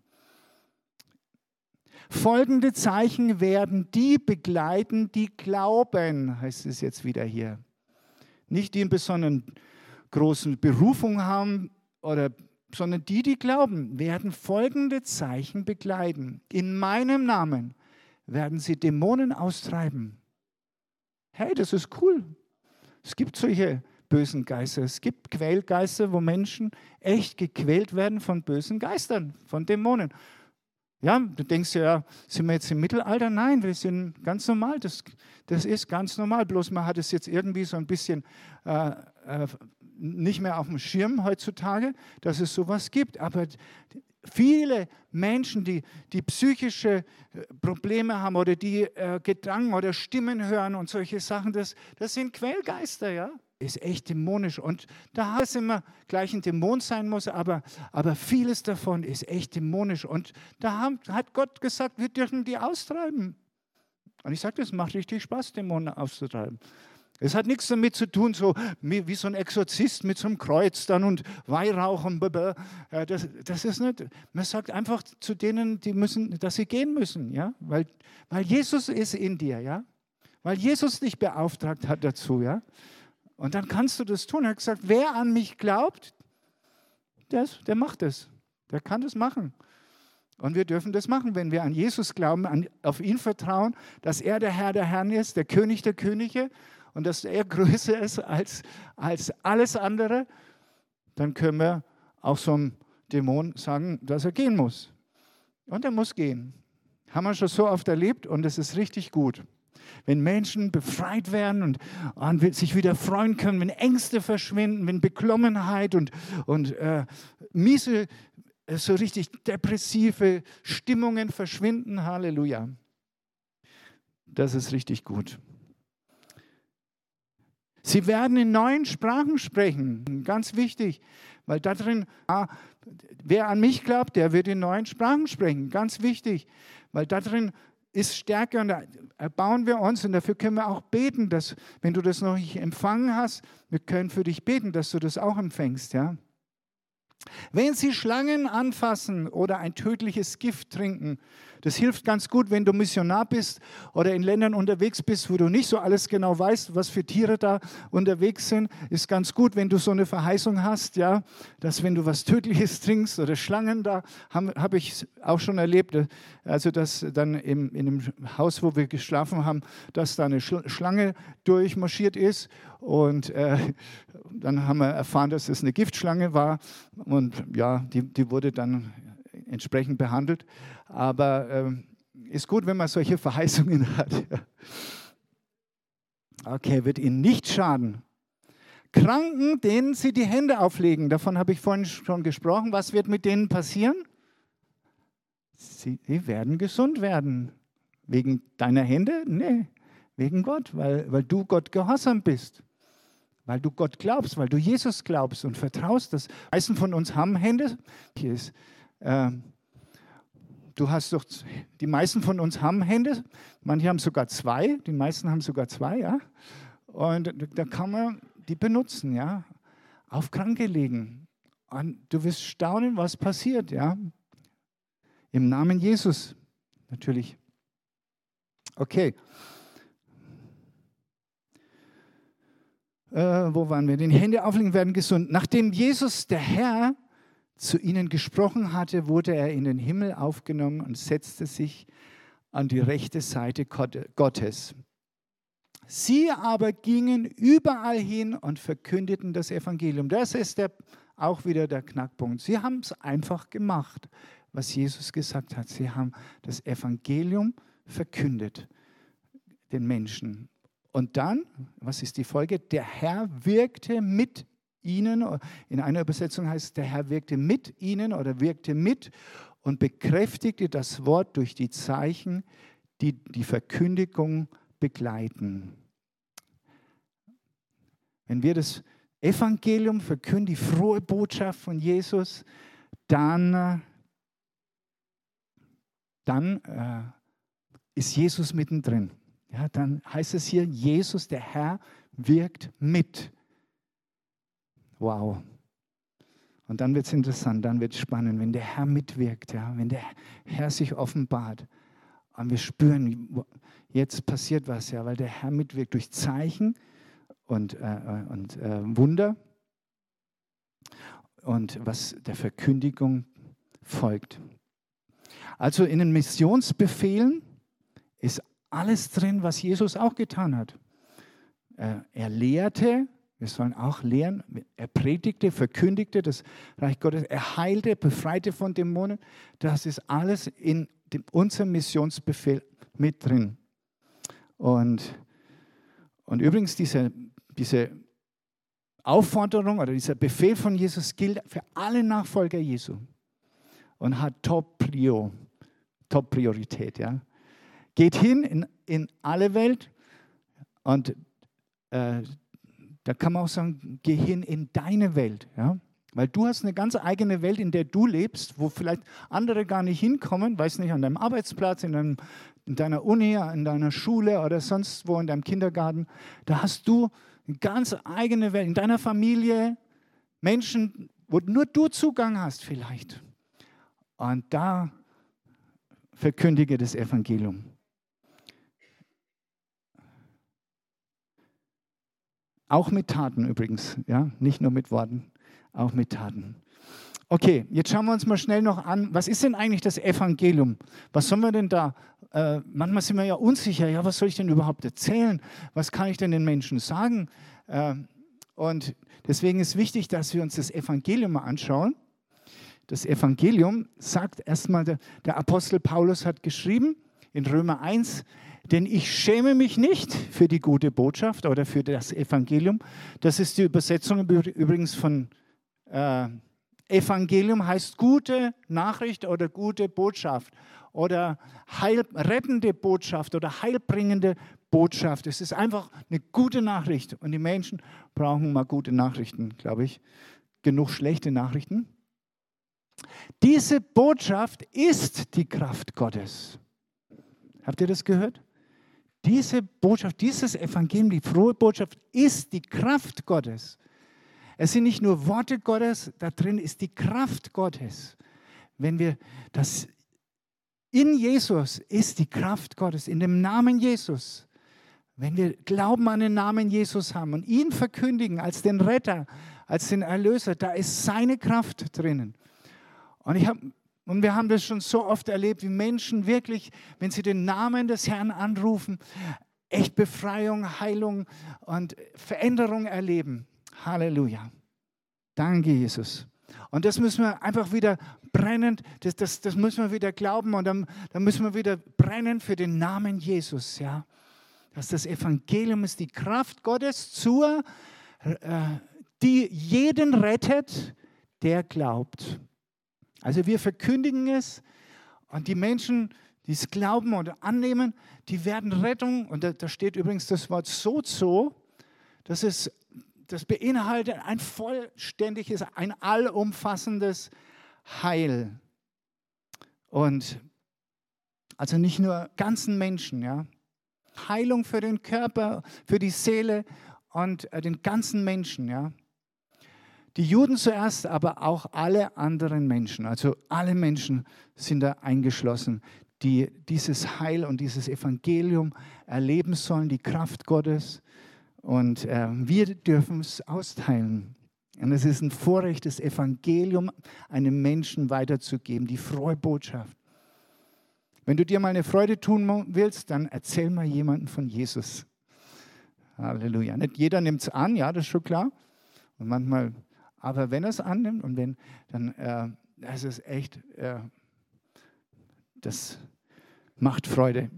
Folgende Zeichen werden die begleiten, die glauben, heißt es jetzt wieder hier. Nicht die in besonderen großen Berufung haben, oder, sondern die, die glauben, werden folgende Zeichen begleiten. In meinem Namen werden sie Dämonen austreiben. Hey, das ist cool. Es gibt solche bösen Geister. Es gibt Quälgeister, wo Menschen echt gequält werden von bösen Geistern, von Dämonen. Ja, du denkst ja, sind wir jetzt im Mittelalter? Nein, wir sind ganz normal. Das, das ist ganz normal. Bloß man hat es jetzt irgendwie so ein bisschen äh, äh, nicht mehr auf dem Schirm heutzutage, dass es sowas gibt. Aber viele Menschen, die, die psychische Probleme haben oder die äh, Gedanken oder Stimmen hören und solche Sachen, das, das sind Quälgeister, ja. Ist echt dämonisch. Und da heißt es immer, gleich ein Dämon sein muss, aber, aber vieles davon ist echt dämonisch. Und da haben, hat Gott gesagt, wir dürfen die austreiben. Und ich sage, das macht richtig Spaß, Dämonen auszutreiben. Es hat nichts damit zu tun, so wie so ein Exorzist mit so einem Kreuz dann und Weihrauch und blablabla. Das, das ist nicht. Man sagt einfach zu denen, die müssen, dass sie gehen müssen, ja, weil, weil Jesus ist in dir, ja, weil Jesus dich beauftragt hat dazu, ja. Und dann kannst du das tun. Er hat gesagt, wer an mich glaubt, der, der macht es. Der kann das machen. Und wir dürfen das machen, wenn wir an Jesus glauben, an, auf ihn vertrauen, dass er der Herr der Herren ist, der König der Könige und dass er größer ist als, als alles andere, dann können wir auch so einem Dämon sagen, dass er gehen muss. Und er muss gehen. Haben wir schon so oft erlebt und es ist richtig gut. Wenn Menschen befreit werden und, und sich wieder freuen können, wenn Ängste verschwinden, wenn Beklommenheit und, und äh, miese, so richtig depressive Stimmungen verschwinden, Halleluja. Das ist richtig gut. Sie werden in neuen Sprachen sprechen, ganz wichtig, weil da drin, ah, wer an mich glaubt, der wird in neuen Sprachen sprechen, ganz wichtig, weil da drin ist Stärke und da erbauen wir uns und dafür können wir auch beten, dass, wenn du das noch nicht empfangen hast, wir können für dich beten, dass du das auch empfängst, ja. Wenn sie Schlangen anfassen oder ein tödliches Gift trinken, das hilft ganz gut, wenn du Missionar bist oder in Ländern unterwegs bist, wo du nicht so alles genau weißt, was für Tiere da unterwegs sind. Ist ganz gut, wenn du so eine Verheißung hast, ja, dass wenn du was Tödliches trinkst oder Schlangen da, habe hab ich auch schon erlebt, also dass dann im, in dem Haus, wo wir geschlafen haben, dass da eine Schlange durchmarschiert ist und äh, dann haben wir erfahren, dass es eine Giftschlange war und ja, die, die wurde dann entsprechend behandelt. Aber ähm, ist gut, wenn man solche Verheißungen hat. Okay, wird Ihnen nicht schaden. Kranken, denen sie die Hände auflegen. Davon habe ich vorhin schon gesprochen. Was wird mit denen passieren? Sie werden gesund werden. Wegen deiner Hände? Nee, wegen Gott, weil, weil du Gott gehorsam bist. Weil du Gott glaubst, weil du Jesus glaubst und vertraust. Die meisten von uns haben Hände. Hier ist, äh, du hast doch, die meisten von uns haben Hände. Manche haben sogar zwei. Die meisten haben sogar zwei, ja. Und da kann man die benutzen, ja. Auf Kranke legen. Und du wirst staunen, was passiert, ja. Im Namen Jesus, natürlich. Okay. Äh, wo waren wir? Die Hände auflegen, werden gesund. Nachdem Jesus, der Herr, zu ihnen gesprochen hatte, wurde er in den Himmel aufgenommen und setzte sich an die rechte Seite Gottes. Sie aber gingen überall hin und verkündeten das Evangelium. Das ist der, auch wieder der Knackpunkt. Sie haben es einfach gemacht, was Jesus gesagt hat. Sie haben das Evangelium verkündet den Menschen. Und dann, was ist die Folge? Der Herr wirkte mit ihnen. In einer Übersetzung heißt es, der Herr wirkte mit ihnen oder wirkte mit und bekräftigte das Wort durch die Zeichen, die die Verkündigung begleiten. Wenn wir das Evangelium verkünden, die frohe Botschaft von Jesus, dann, dann äh, ist Jesus mittendrin. Ja, dann heißt es hier, Jesus, der Herr, wirkt mit. Wow. Und dann wird es interessant, dann wird es spannend, wenn der Herr mitwirkt, ja, wenn der Herr sich offenbart. Und wir spüren, jetzt passiert was, ja, weil der Herr mitwirkt durch Zeichen und, äh, und äh, Wunder und was der Verkündigung folgt. Also in den Missionsbefehlen ist alles drin, was Jesus auch getan hat. Äh, er lehrte, wir sollen auch lehren, er predigte, verkündigte das Reich Gottes, er heilte, befreite von Dämonen. Das ist alles in dem, unserem Missionsbefehl mit drin. Und, und übrigens, diese, diese Aufforderung oder dieser Befehl von Jesus gilt für alle Nachfolger Jesu und hat Top-Prio, Top-Priorität. Ja. Geht hin in, in alle Welt und äh, da kann man auch sagen, geh hin in deine Welt. Ja. Weil du hast eine ganz eigene Welt, in der du lebst, wo vielleicht andere gar nicht hinkommen, weiß nicht, an deinem Arbeitsplatz, in, deinem, in deiner Uni, in deiner Schule oder sonst wo, in deinem Kindergarten. Da hast du eine ganz eigene Welt, in deiner Familie, Menschen, wo nur du Zugang hast vielleicht. Und da verkündige das Evangelium. Auch mit Taten übrigens, ja, nicht nur mit Worten, auch mit Taten. Okay, jetzt schauen wir uns mal schnell noch an, was ist denn eigentlich das Evangelium? Was sollen wir denn da? Äh, manchmal sind wir ja unsicher, ja, was soll ich denn überhaupt erzählen? Was kann ich denn den Menschen sagen? Äh, und deswegen ist wichtig, dass wir uns das Evangelium mal anschauen. Das Evangelium sagt erstmal, der, der Apostel Paulus hat geschrieben in Römer eins, denn ich schäme mich nicht für die gute Botschaft oder für das Evangelium. Das ist die Übersetzung übrigens von äh, Evangelium, heißt gute Nachricht oder gute Botschaft oder heil, rettende Botschaft oder heilbringende Botschaft. Es ist einfach eine gute Nachricht und die Menschen brauchen mal gute Nachrichten, glaube ich. Genug schlechte Nachrichten. Diese Botschaft ist die Kraft Gottes. Habt ihr das gehört? Diese Botschaft, dieses Evangelium, die frohe Botschaft, ist die Kraft Gottes. Es sind nicht nur Worte Gottes, da drin ist die Kraft Gottes. Wenn wir das in Jesus ist die Kraft Gottes, in dem Namen Jesus. Wenn wir Glauben an den Namen Jesus haben und ihn verkündigen als den Retter, als den Erlöser, da ist seine Kraft drinnen. Und ich habe Und wir haben das schon so oft erlebt, wie Menschen wirklich, wenn sie den Namen des Herrn anrufen, echt Befreiung, Heilung und Veränderung erleben. Halleluja. Danke, Jesus. Und das müssen wir einfach wieder brennend, das, das, das müssen wir wieder glauben und dann, dann müssen wir wieder brennen für den Namen Jesus. Ja? Dass das Evangelium ist die Kraft Gottes zur die jeden rettet, der glaubt. Also wir verkündigen es und die Menschen, die es glauben oder annehmen, die werden Rettung. Und da, da steht übrigens das Wort sozo, das, ist, das beinhaltet ein vollständiges, ein allumfassendes Heil. Und also nicht nur ganzen Menschen, ja. Heilung für den Körper, für die Seele und äh, den ganzen Menschen, ja. Die Juden zuerst, aber auch alle anderen Menschen, also alle Menschen sind da eingeschlossen, die dieses Heil und dieses Evangelium erleben sollen, die Kraft Gottes. Und äh, wir dürfen es austeilen. Und es ist ein Vorrecht, das Evangelium einem Menschen weiterzugeben, die frohe Botschaft. Wenn du dir mal eine Freude tun willst, dann erzähl mal jemandem von Jesus. Halleluja. Nicht jeder nimmt es an, ja, das ist schon klar. Und manchmal, aber wenn er es annimmt und wenn, dann äh, das ist echt, äh, das macht Freude.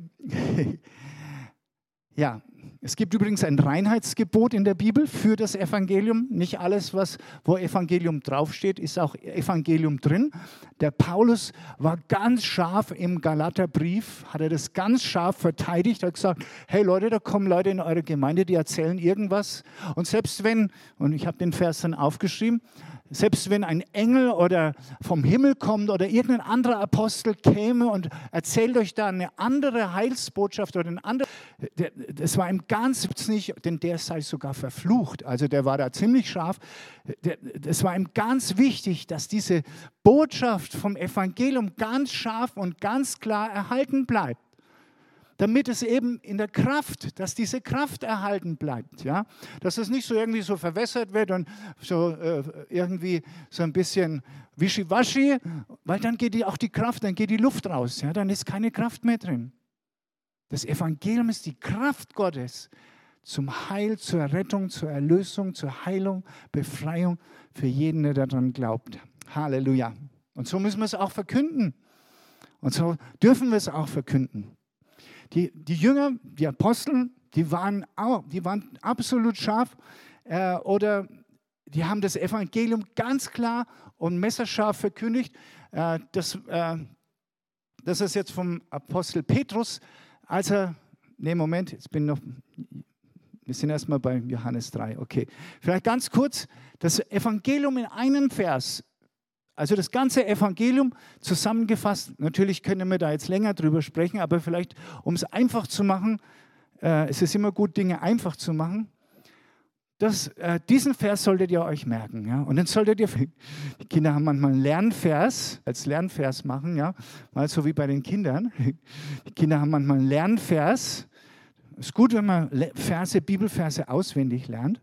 Ja, es gibt übrigens ein Reinheitsgebot in der Bibel für das Evangelium. Nicht alles, was wo Evangelium draufsteht, ist auch Evangelium drin. Der Paulus war ganz scharf im Galaterbrief, hat er das ganz scharf verteidigt, hat gesagt, hey Leute, da kommen Leute in eure Gemeinde, die erzählen irgendwas. Und selbst wenn, und ich habe den Vers dann aufgeschrieben, selbst wenn ein Engel oder vom Himmel kommt oder irgendein anderer Apostel käme und erzählt euch da eine andere Heilsbotschaft oder ein anderer, das war ihm ganz nicht, denn der sei sogar verflucht. Also der war da ziemlich scharf. Das war ihm ganz wichtig, dass diese Botschaft vom Evangelium ganz scharf und ganz klar erhalten bleibt. Damit es eben in der Kraft, dass diese Kraft erhalten bleibt. Ja? Dass es nicht so irgendwie so verwässert wird und so äh, irgendwie so ein bisschen wischiwaschi, weil dann geht die, auch die Kraft, dann geht die Luft raus. Ja? Dann ist keine Kraft mehr drin. Das Evangelium ist die Kraft Gottes zum Heil, zur Rettung, zur Erlösung, zur Heilung, Befreiung für jeden, der daran glaubt. Halleluja. Und so müssen wir es auch verkünden. Und so dürfen wir es auch verkünden. Die, die Jünger, die Apostel, die waren, auch, die waren absolut scharf äh, oder die haben das Evangelium ganz klar und messerscharf verkündigt. Äh, das, äh, das ist jetzt vom Apostel Petrus, als er, nee, Moment, jetzt bin ich noch, wir sind erstmal bei Johannes drei, okay. Vielleicht ganz kurz, das Evangelium in einem Vers. Also das ganze Evangelium zusammengefasst, natürlich können wir da jetzt länger drüber sprechen, aber vielleicht, um es einfach zu machen, äh, es ist immer gut, Dinge einfach zu machen, das, äh, diesen Vers solltet ihr euch merken. Ja? Und dann solltet ihr, die Kinder haben manchmal einen Lernvers, als Lernvers machen, ja? Mal so wie bei den Kindern. Die Kinder haben manchmal einen Lernvers. Es ist gut, wenn man Verse, Bibelverse auswendig lernt.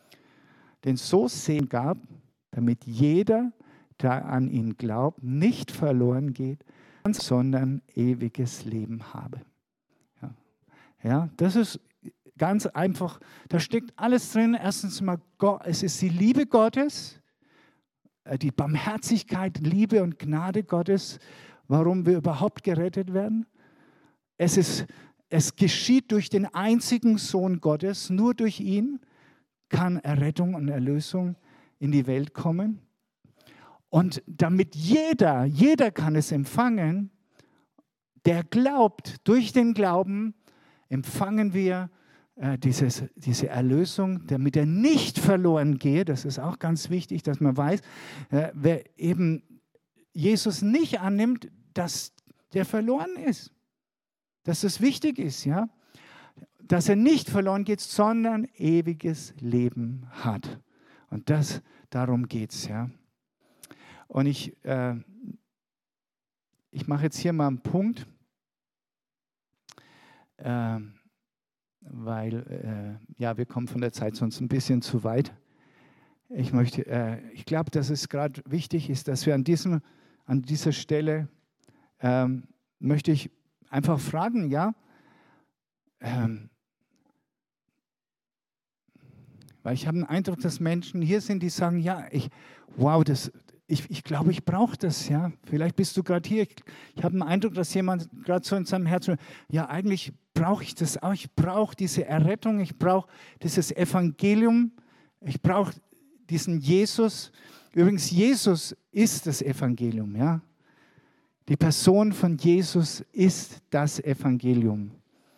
Denn so Segen gab, damit jeder, der an ihn glaubt, nicht verloren geht, sondern ewiges Leben habe. Ja, ja, das ist ganz einfach, da steckt alles drin. Erstens mal, Gott, es ist die Liebe Gottes, die Barmherzigkeit, Liebe und Gnade Gottes, warum wir überhaupt gerettet werden. Es ist, es geschieht durch den einzigen Sohn Gottes, nur durch ihn kann Errettung und Erlösung in die Welt kommen. Und damit jeder, jeder kann es empfangen, der glaubt, durch den Glauben empfangen wir äh, dieses, diese Erlösung, damit er nicht verloren geht. Das ist auch ganz wichtig, dass man weiß, äh, wer eben Jesus nicht annimmt, dass der verloren ist. Dass das wichtig ist, ja. Dass er nicht verloren geht, sondern ewiges Leben hat. Und das, darum geht es, ja. Und ich, äh, ich mache jetzt hier mal einen Punkt, äh, weil äh, ja, wir kommen von der Zeit sonst ein bisschen zu weit. Ich möchte, äh, ich glaube, dass es gerade wichtig ist, dass wir an, diesem, an dieser Stelle, ähm, möchte ich einfach fragen, ja, ähm, weil ich habe den Eindruck, dass Menschen hier sind, die sagen, ja, ich, wow, das Ich, ich glaube, ich brauche das, ja. Vielleicht bist du gerade hier. Ich, ich habe den Eindruck, dass jemand gerade so in seinem Herzen, ja, eigentlich brauche ich das auch. Ich brauche diese Errettung. Ich brauche dieses Evangelium Ich brauche diesen Jesus. Übrigens, Jesus ist das Evangelium. Ja? Die Person von Jesus ist das Evangelium.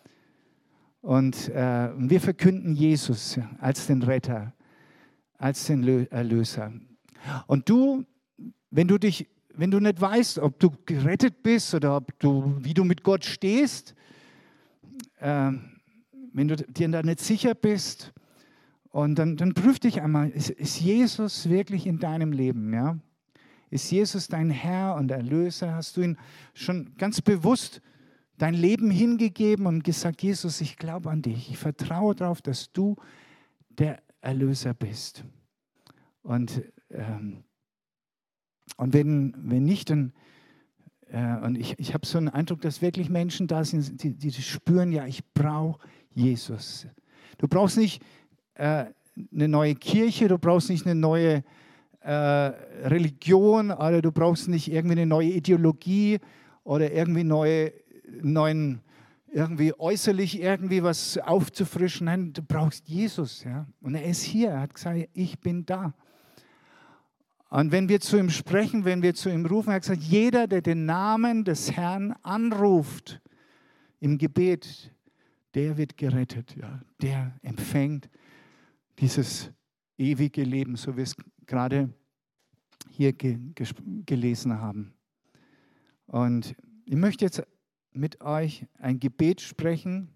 Und äh, wir verkünden Jesus als den Retter, als den Erlöser. Und du, wenn du dich, wenn du nicht weißt, ob du gerettet bist oder ob du, wie du mit Gott stehst, äh, wenn du dir da nicht sicher bist, und dann, dann prüf dich einmal, ist, ist Jesus wirklich in deinem Leben? Ja? Ist Jesus dein Herr und Erlöser? Hast du ihn schon ganz bewusst dein Leben hingegeben und gesagt, Jesus, ich glaube an dich. Ich vertraue darauf, dass du der Erlöser bist. Und, ähm, und wenn, wenn nicht, dann, äh, und ich, ich habe so einen Eindruck, dass wirklich Menschen da sind, die, die spüren, ja, ich brauche Jesus. Du brauchst nicht äh, eine neue Kirche, du brauchst nicht eine neue äh, Religion oder du brauchst nicht irgendwie eine neue Ideologie oder irgendwie neue, neuen, irgendwie äußerlich irgendwie was aufzufrischen. Nein, du brauchst Jesus. Ja? Und er ist hier, er hat gesagt, ich bin da. Und wenn wir zu ihm sprechen, wenn wir zu ihm rufen, er hat gesagt, jeder, der den Namen des Herrn anruft im Gebet, der wird gerettet, ja? Der empfängt dieses ewige Leben, so wie wir es gerade hier ge gelesen haben. Und ich möchte jetzt mit euch ein Gebet sprechen.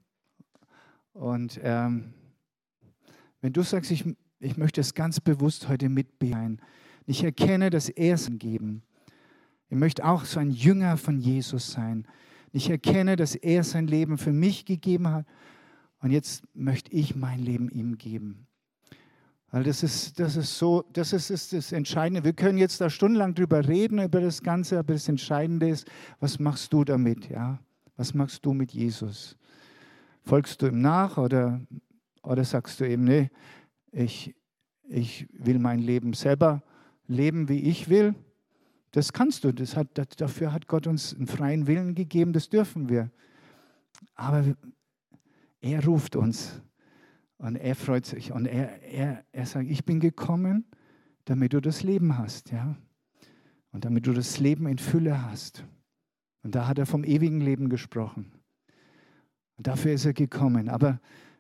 Und ähm, wenn du sagst, ich, ich möchte es ganz bewusst heute mitbeten, ich erkenne, dass er es geben. Ich möchte auch so ein Jünger von Jesus sein. Ich erkenne, dass er sein Leben für mich gegeben hat. Und jetzt möchte ich mein Leben ihm geben. Weil das ist, das ist so, das ist, ist das Entscheidende. Wir können jetzt da stundenlang drüber reden, über das Ganze, aber das Entscheidende ist, was machst du damit? Ja? Was machst du mit Jesus? Folgst du ihm nach oder, oder sagst du eben, nee, ich, ich will mein Leben selber leben, wie ich will? Das kannst du. Das hat, das, dafür hat Gott uns einen freien Willen gegeben, das dürfen wir. Aber er ruft uns. Und er freut sich und er, er, er sagt, ich bin gekommen, damit du das Leben hast. Ja? Und damit du das Leben in Fülle hast. Und da hat er vom ewigen Leben gesprochen. Und dafür ist er gekommen. Aber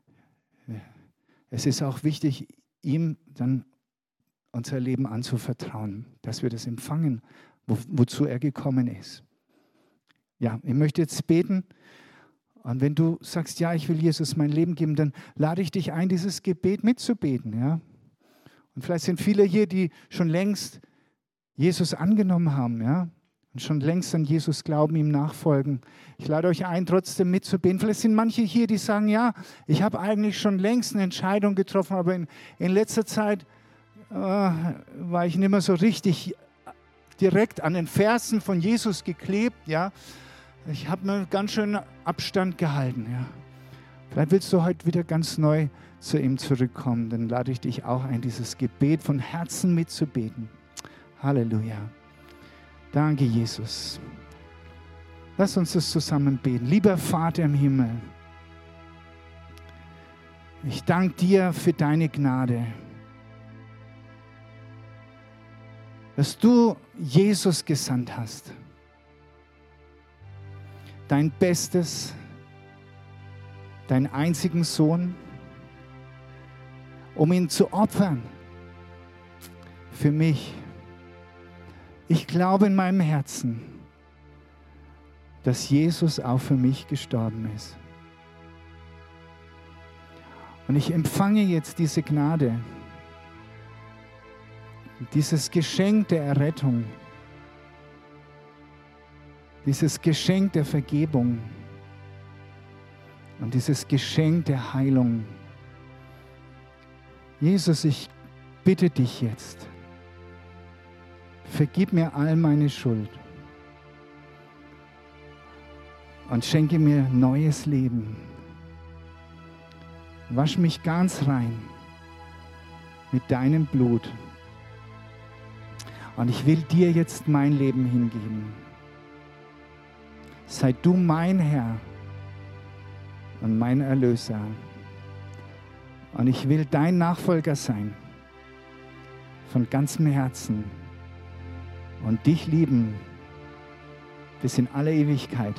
es ist auch wichtig, ihm dann unser Leben anzuvertrauen, dass wir das empfangen, wo, wozu er gekommen ist. Ja, ich möchte jetzt beten. Und wenn du sagst, ja, ich will Jesus mein Leben geben, dann lade ich dich ein, dieses Gebet mitzubeten. Ja? Und vielleicht sind viele hier, die schon längst Jesus angenommen haben, ja? Und schon längst an Jesus glauben, ihm nachfolgen. Ich lade euch ein, trotzdem mitzubeten. Vielleicht sind manche hier, die sagen, ja, ich habe eigentlich schon längst eine Entscheidung getroffen, aber in, in letzter Zeit äh, war ich nicht mehr so richtig direkt an den Fersen von Jesus geklebt, ja. Ich habe mir ganz schön Abstand gehalten. Ja. Vielleicht willst du heute wieder ganz neu zu ihm zurückkommen. Dann lade ich dich auch ein, dieses Gebet von Herzen mitzubeten. Halleluja. Danke, Jesus. Lass uns das zusammen beten. Lieber Vater im Himmel, ich danke dir für deine Gnade, dass du Jesus gesandt hast. Dein Bestes, deinen einzigen Sohn, um ihn zu opfern für mich. Ich glaube in meinem Herzen, dass Jesus auch für mich gestorben ist. Und ich empfange jetzt diese Gnade, dieses Geschenk der Errettung, dieses Geschenk der Vergebung und dieses Geschenk der Heilung. Jesus, ich bitte dich jetzt, vergib mir all meine Schuld und schenke mir neues Leben. Wasch mich ganz rein mit deinem Blut. Und ich will dir jetzt mein Leben hingeben. Sei du mein Herr und mein Erlöser. Und ich will dein Nachfolger sein. von ganzem Herzen und dich lieben bis in alle Ewigkeit.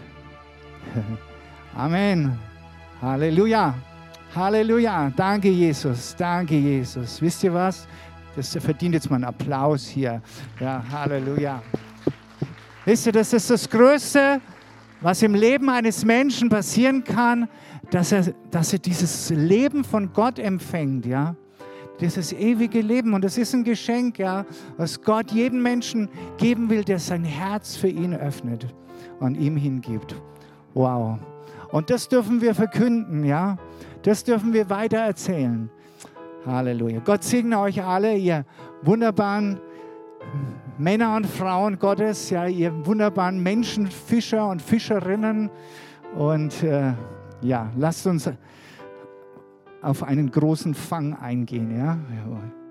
Amen. Halleluja. Halleluja. Danke, Jesus. Danke, Jesus. Wisst ihr was? Das verdient jetzt mal einen Applaus hier. Ja, Halleluja. Wisst ihr, das ist das Größte, was im Leben eines Menschen passieren kann, dass er, dass er dieses Leben von Gott empfängt, ja. Dieses ewige Leben. Und das ist ein Geschenk, ja, was Gott jedem Menschen geben will, der sein Herz für ihn öffnet und ihm hingibt. Wow. Und das dürfen wir verkünden, ja. Das dürfen wir weiter erzählen. Halleluja. Gott segne euch alle, ihr wunderbaren Männer und Frauen Gottes, ja, ihr wunderbaren Menschen, Fischer und Fischerinnen. Und äh, ja, lasst uns auf einen großen Fang eingehen, ja. Jawohl.